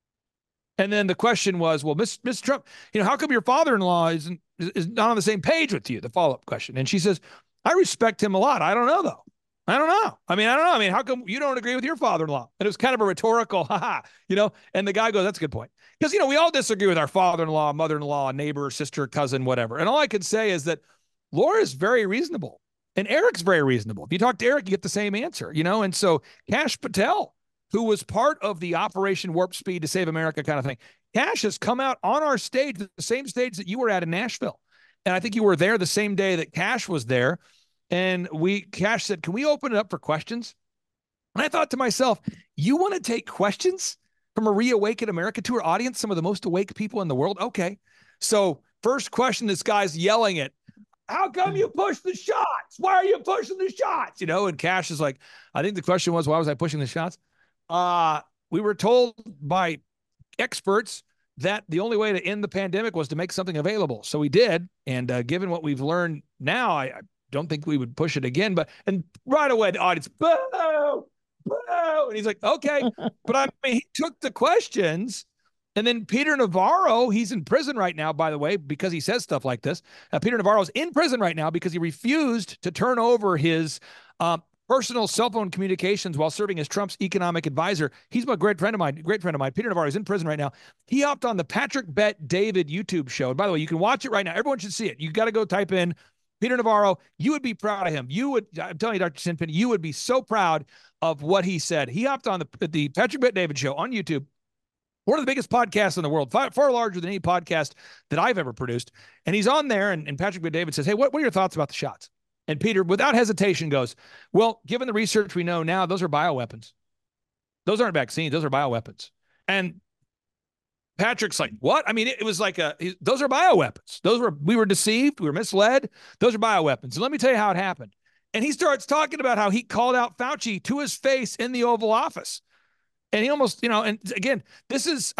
And then the question was, well, Miss Trump, how come your father-in-law is not on the same page with you? The follow-up question. And she says, I respect him a lot. I don't know, though. I don't know. I mean, how come you don't agree with your father-in-law? And it was kind of a rhetorical, and the guy goes, that's a good point. Because, we all disagree with our father-in-law, mother-in-law, neighbor, sister, cousin, whatever. And all I could say is that Laura is very reasonable and Eric's very reasonable. If you talk to Eric, you get the same answer, and so Kash Patel, who was part of the Operation Warp Speed to Save America kind of thing, Kash has come out on our stage, the same stage that you were at in Nashville. And I think you were there the same day that Kash was there. And Kash said, can we open it up for questions? And I thought to myself, you want to take questions from a Reawaken America Tour audience, some of the most awake people in the world? Okay. So first question, this guy's yelling it. How come you push the shots? Why are you pushing the shots? And Kash is like, I think the question was, why was I pushing the shots? We were told by experts that the only way to end the pandemic was to make something available. So we did. And given what we've learned now, I don't think we would push it again. And right away, the audience, boo, boo. And he's like, okay. But he took the questions. And then Peter Navarro, he's in prison right now, by the way, because he says stuff like this. Peter Navarro's in prison right now because he refused to turn over his personal cell phone communications while serving as Trump's economic advisor. He's a great friend of mine. Peter Navarro is in prison right now. He hopped on the Patrick Bet David YouTube show. And by the way, you can watch it right now. Everyone should see it. You got to go type in Peter Navarro. You would be proud of him. I'm telling you, Dr. Tenpenny, you would be so proud of what he said. He hopped on the Patrick Bet David show on YouTube. One of the biggest podcasts in the world, far larger than any podcast that I've ever produced. And he's on there, and Patrick Bet David says, hey, what are your thoughts about the shots? And Peter, without hesitation, goes, well, given the research we know now, those are bioweapons. Those aren't vaccines. Those are bioweapons. And Patrick's like, what? I mean, it was like those are bioweapons. We were deceived. We were misled. Those are bioweapons. And let me tell you how it happened. And he starts talking about how he called out Fauci to his face in the Oval Office. And he almost, and again, this is,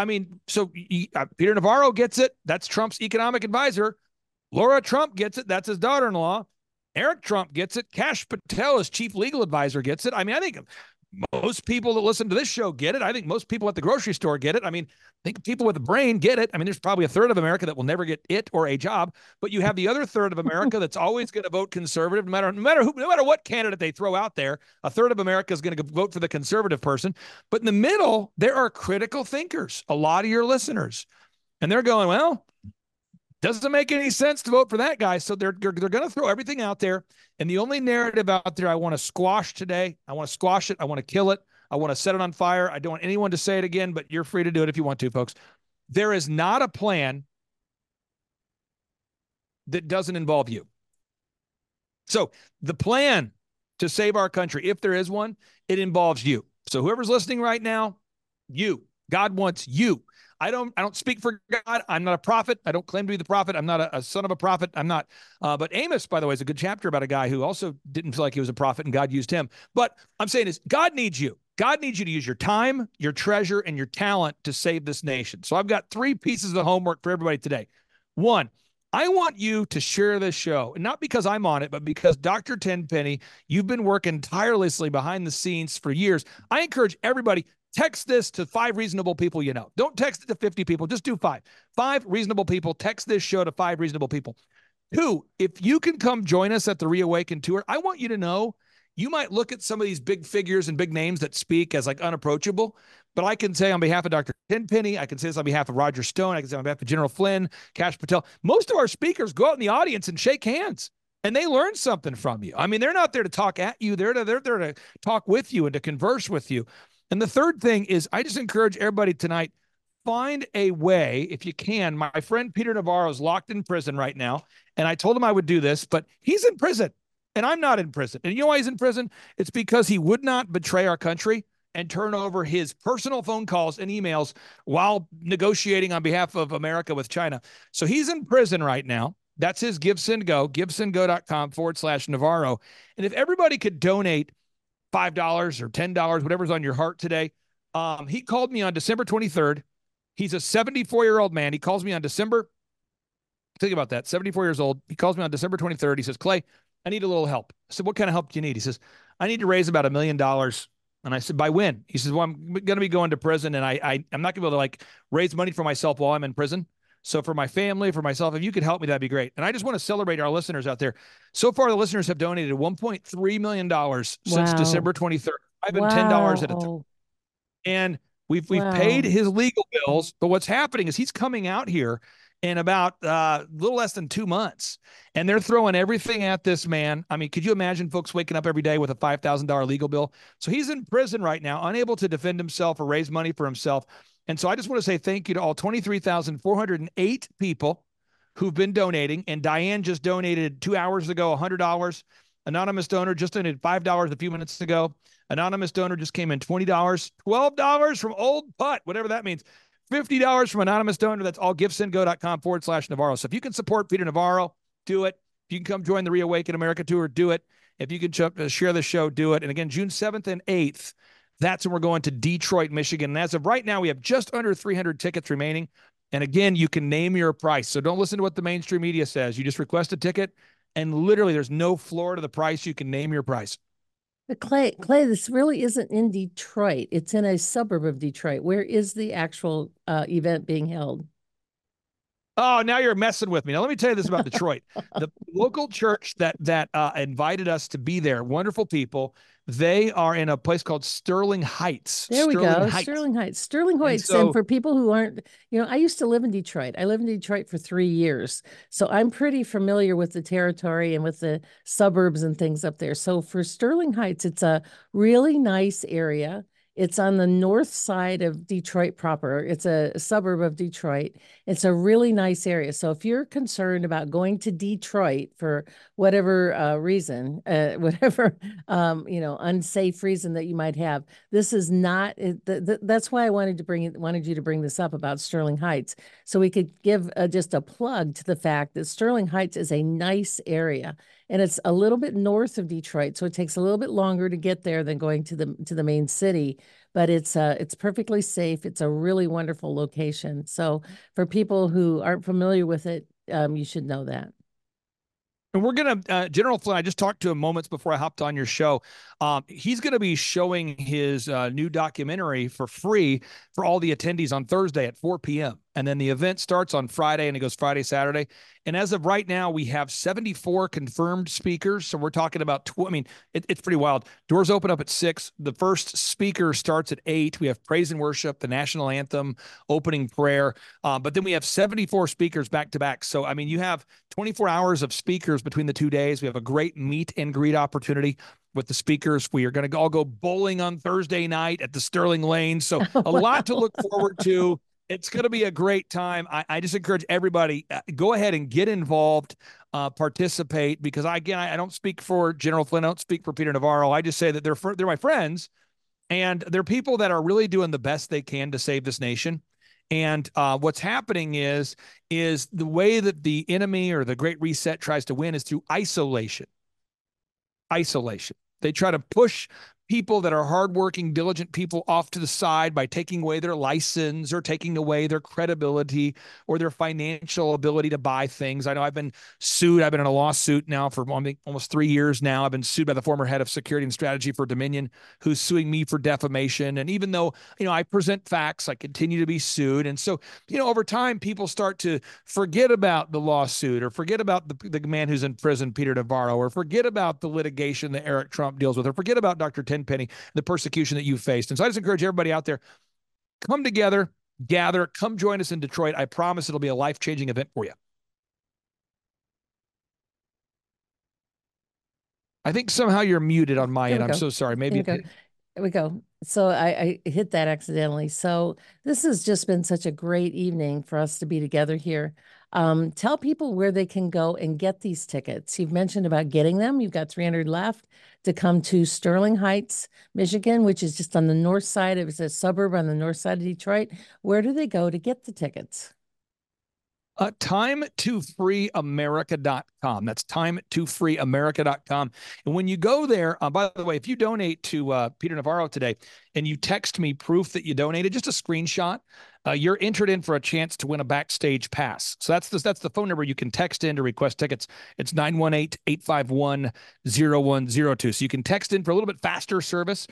Peter Navarro gets it. That's Trump's economic advisor. Laura Trump gets it. That's his daughter-in-law. Eric Trump gets it. Kash Patel, his chief legal advisor, gets it. I think most people that listen to this show get it. I think most people at the grocery store get it. I think people with a brain get it. There's probably a third of America that will never get it or a job, but you have the other third of America that's always going to vote conservative, no matter what candidate they throw out there. A third of America is going to vote for the conservative person. But in the middle, there are critical thinkers, a lot of your listeners, and they're going, well, doesn't make any sense to vote for that guy. So they're going to throw everything out there. And the only narrative out there I want to squash today, I want to squash it. I want to kill it. I want to set it on fire. I don't want anyone to say it again, but you're free to do it if you want to, folks. There is not a plan that doesn't involve you. So the plan to save our country, if there is one, it involves you. So whoever's listening right now, you. God wants you. I don't speak for God. I'm not a prophet. I don't claim to be the prophet. I'm not a son of a prophet. I'm not. But Amos, by the way, is a good chapter about a guy who also didn't feel like he was a prophet and God used him. But I'm saying is God needs you. God needs you to use your time, your treasure, and your talent to save this nation. So I've got 3 pieces of homework for everybody today. 1, I want you to share this show, and not because I'm on it, but because Dr. Tenpenny, you've been working tirelessly behind the scenes for years. I encourage everybody, text this to 5 reasonable people you know. Don't text it to 50 people. Just do 5. 5 reasonable people. Text this show to 5 reasonable people. 2, if you can come join us at the Reawaken Tour, I want you to know you might look at some of these big figures and big names that speak as like unapproachable, but I can say on behalf of Dr. Tenpenny, I can say this on behalf of Roger Stone, I can say on behalf of General Flynn, Kash Patel. Most of our speakers go out in the audience and shake hands. And they learn something from you. They're not there to talk at you. They're there to talk with you and to converse with you. And the third thing is I just encourage everybody tonight, find a way, if you can. My friend Peter Navarro is locked in prison right now, and I told him I would do this, but he's in prison, and I'm not in prison. And you know why he's in prison? It's because he would not betray our country and turn over his personal phone calls and emails while negotiating on behalf of America with China. So he's in prison right now. That's his GiveSendGo, givesendgo.com/Navarro. And if everybody could donate $5 or $10, whatever's on your heart today. He called me on December 23rd. He's a 74-year-old man. He calls me on December Think about that. 74 years old. He calls me on December 23rd. He says, Clay, I need a little help. I said, what kind of help do you need? He says, I need to raise about $1 million. And I said, by when? He says, well, I'm going to be going to prison, and I'm not going to be able to like raise money for myself while I'm in prison. So for my family, for myself, if you could help me, that'd be great. And I just want to celebrate our listeners out there. So far, the listeners have donated $1.3 million since December 23rd. I've been $10 at a time. And we've paid his legal bills. But what's happening is he's coming out here in about a little less than 2 months. And they're throwing everything at this man. I mean, could you imagine folks waking up every day with a $5,000 legal bill? So he's in prison right now, unable to defend himself or raise money for himself. And so I just want to say thank you to all 23,408 people who've been donating. And Diane just donated 2 hours ago, $100. Anonymous donor just donated $5 a few minutes ago. Anonymous donor just came in $20, $12 from Old Putt, whatever that means. $50 from anonymous donor. That's allgivesendgo.com/Navarro. So if you can support Peter Navarro, do it. If you can come join the Reawaken America Tour, do it. If you can share the show, do it. And again, June 7th and 8th, that's when we're going to Detroit, Michigan. And as of right now, we have just under 300 tickets remaining. And again, you can name your price. So don't listen to what the mainstream media says. You just request a ticket, and literally there's no floor to the price. You can name your price. But Clay, this really isn't in Detroit. It's in a suburb of Detroit. Where is the actual event being held? Oh, now you're messing with me. Now, let me tell you this about Detroit. The local church that invited us to be there, wonderful people, they are in a place called Sterling Heights. There we go. Sterling Heights. Sterling Heights. And for people who aren't, I used to live in Detroit. I lived in Detroit for 3 years. So I'm pretty familiar with the territory and with the suburbs and things up there. So for Sterling Heights, it's a really nice area. It's on the north side of Detroit proper. It's a suburb of Detroit. It's a really nice area. So if you're concerned about going to Detroit for whatever reason, whatever unsafe reason that you might have, this is not. That's why I wanted you to bring this up about Sterling Heights, so we could give just a plug to the fact that Sterling Heights is a nice area. And it's a little bit north of Detroit, so it takes a little bit longer to get there than going to the main city. But it's perfectly safe. It's a really wonderful location. So for people who aren't familiar with it, you should know that. And we're going to, General Flynn, I just talked to him moments before I hopped on your show. He's going to be showing his new documentary for free for all the attendees on Thursday at 4 p.m. And then the event starts on Friday, and it goes Friday, Saturday. And as of right now, we have 74 confirmed speakers. So we're talking about, it's pretty wild. Doors open up at 6. The first speaker starts at 8. We have praise and worship, the national anthem, opening prayer. But then we have 74 speakers back to back. So, you have 24 hours of speakers between the 2 days. We have a great meet and greet opportunity with the speakers. We are going to all go bowling on Thursday night at the Sterling Lane. So a lot to look forward to. It's going to be a great time. I just encourage everybody, go ahead and get involved, participate, because I don't speak for General Flynn. I don't speak for Peter Navarro. I just say that they're my friends, and they're people that are really doing the best they can to save this nation. And what's happening is the way that the enemy or the Great Reset tries to win is through isolation. Isolation. They try to push people that are hardworking, diligent people off to the side by taking away their license or taking away their credibility or their financial ability to buy things. I know I've been sued. I've been in a lawsuit now for almost 3 years now. I've been sued by the former head of security and strategy for Dominion, who's suing me for defamation. And even though, I present facts, I continue to be sued. And so, over time, people start to forget about the lawsuit or forget about the man who's in prison, Peter Navarro, or forget about the litigation that Eric Trump deals with, or forget about Dr. Tenpenny, the persecution that you faced. And so I just encourage everybody out there, come together, gather, come join us in Detroit. I promise it'll be a life-changing event for you. I think somehow you're muted on my end. I'm so sorry. Maybe. There we go. So I hit that accidentally. So this has just been such a great evening for us to be together here. Tell people where they can go and get these tickets. You've mentioned about getting them. You've got 300 left to come to Sterling Heights, Michigan, which is just on the north side. It was a suburb on the north side of Detroit. Where do they go to get the tickets? time2freeamerica.com. That's time2freeamerica.com. And when you go there, by the way, if you donate to Peter Navarro today and you text me proof that you donated, just a screenshot, you're entered in for a chance to win a backstage pass. So that's the phone number you can text in to request tickets. It's 918-851-0102. So you can text in for a little bit faster service,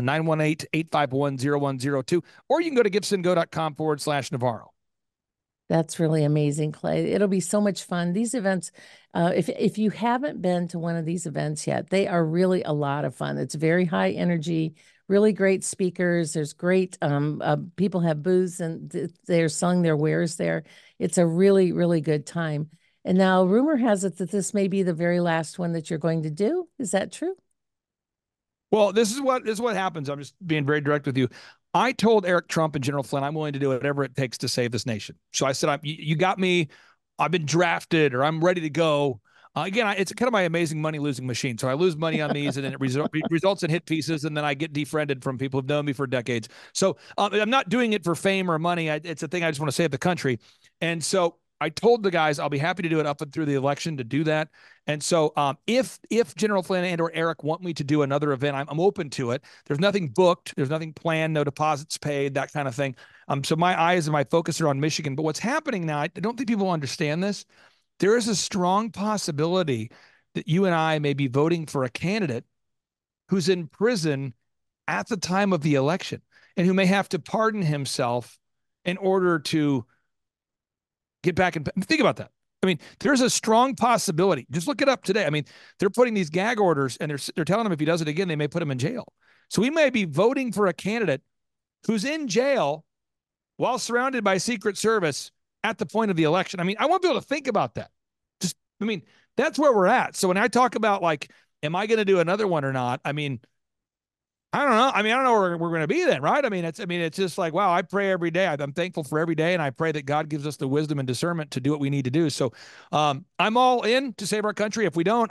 918-851-0102, or you can go to gibsongo.com/Navarro. That's really amazing, Clay. It'll be so much fun. These events, if you haven't been to one of these events yet, they are really a lot of fun. It's very high energy, really great speakers. There's great people have booths and they're selling their wares there. It's a really, really good time. And now rumor has it that this may be the very last one that you're going to do. Is that true? Well, this is what happens. I'm just being very direct with you. I told Eric Trump and General Flynn, I'm willing to do whatever it takes to save this nation. So I said, you got me. I've been drafted, or I'm ready to go. Again, it's kind of my amazing money losing machine. So I lose money on these, and then it results in hit pieces, and then I get defriended from people who've known me for decades. So I'm not doing it for fame or money. It's a thing I just want to save the country. And so I told the guys I'll be happy to do it up and through the election to do that. And so if General Flynn and or Eric want me to do another event, I'm open to it. There's nothing booked. There's nothing planned, no deposits paid, that kind of thing. So my eyes and my focus are on Michigan. But what's happening now, I don't think people understand this. There is a strong possibility that you and I may be voting for a candidate who's in prison at the time of the election and who may have to pardon himself in order to get back and think about that. I mean, there's a strong possibility. Just look it up today. I mean, they're putting these gag orders and they're telling him if he does it again, they may put him in jail. So we may be voting for a candidate who's in jail while surrounded by Secret Service at the point of the election. I mean, I want people to think about that. That's where we're at. So when I talk about like, am I going to do another one or not? I mean, I don't know. I don't know where we're going to be then, right? It's just like, wow, I pray every day. I'm thankful for every day. And I pray that God gives us the wisdom and discernment to do what we need to do. So I'm all in to save our country. If we don't,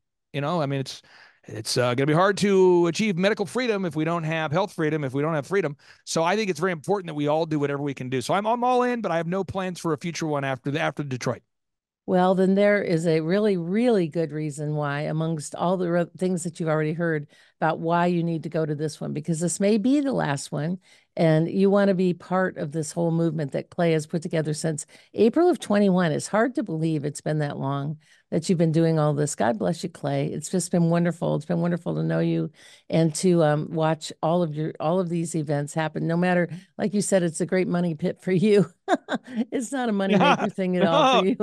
it's going to be hard to achieve medical freedom if we don't have health freedom, if we don't have freedom. So I think it's very important that we all do whatever we can do. So I'm all in, but I have no plans for a future one after Detroit. Well, then there is a really, really good reason why, amongst all the things that you've already heard about why you need to go to this one, because this may be the last one, and you want to be part of this whole movement that Clay has put together since April of 21. It's hard to believe it's been that long that you've been doing all this. God bless you, Clay. It's just been wonderful. It's been wonderful to know you and to watch all of these events happen. No matter, like you said, it's a great money pit for you. It's not a money maker thing at all for you.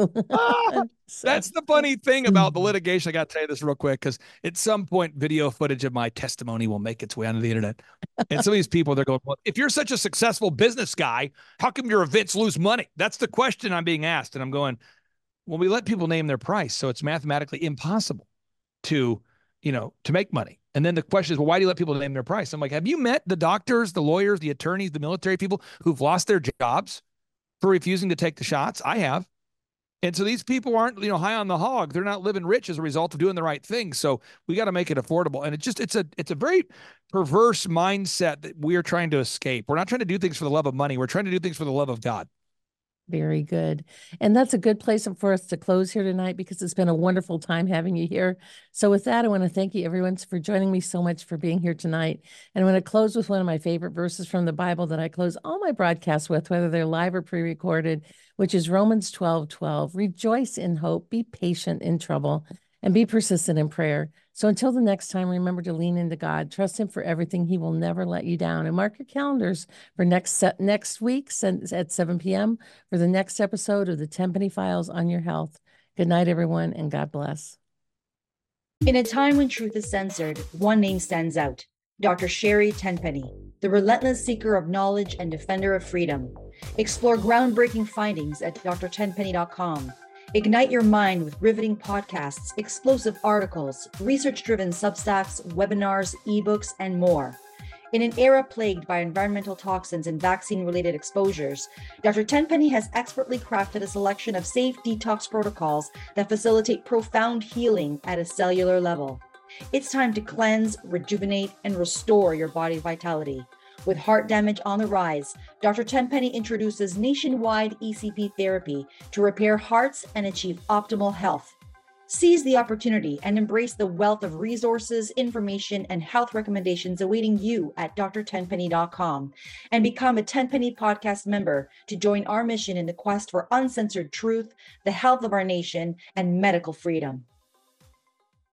That's the funny thing about the litigation. I got to tell you this real quick, because at some point, video footage of my testimony will make its way onto the internet. And some of these people, they're going, well, if you're such a successful business guy, how come your events lose money? That's the question I'm being asked. And I'm going, well, we let people name their price. So it's mathematically impossible to make money. And then the question is, well, why do you let people name their price? I'm like, have you met the doctors, the lawyers, the attorneys, the military people who've lost their jobs for refusing to take the shots? I have. And so these people aren't, high on the hog. They're not living rich as a result of doing the right thing. So we got to make it affordable. And it's a very perverse mindset that we are trying to escape. We're not trying to do things for the love of money. We're trying to do things for the love of God. Very good. And that's a good place for us to close here tonight, because it's been a wonderful time having you here. So with that, I want to thank you, everyone, for joining me so much, for being here tonight. And I'm going to close with one of my favorite verses from the Bible that I close all my broadcasts with, whether they're live or pre-recorded, which is Romans 12:12. Rejoice in hope, be patient in trouble, and be persistent in prayer. So until the next time, remember to lean into God, trust him for everything. He will never let you down. And mark your calendars for next week at 7 p.m. for the next episode of the Tenpenny Files on your health. Good night, everyone, and God bless. In a time when truth is censored, one name stands out: Dr. Sherry Tenpenny, the relentless seeker of knowledge and defender of freedom. Explore groundbreaking findings at drtenpenny.com. Ignite your mind with riveting podcasts, explosive articles, research-driven Substacks, webinars, ebooks, and more. In an era plagued by environmental toxins and vaccine-related exposures, Dr. Tenpenny has expertly crafted a selection of safe detox protocols that facilitate profound healing at a cellular level. It's time to cleanse, rejuvenate, and restore your body vitality. With heart damage on the rise, Dr. Tenpenny introduces nationwide ECP therapy to repair hearts and achieve optimal health. Seize the opportunity and embrace the wealth of resources, information, and health recommendations awaiting you at drtenpenny.com and become a Tenpenny Podcast member to join our mission in the quest for uncensored truth, the health of our nation, and medical freedom.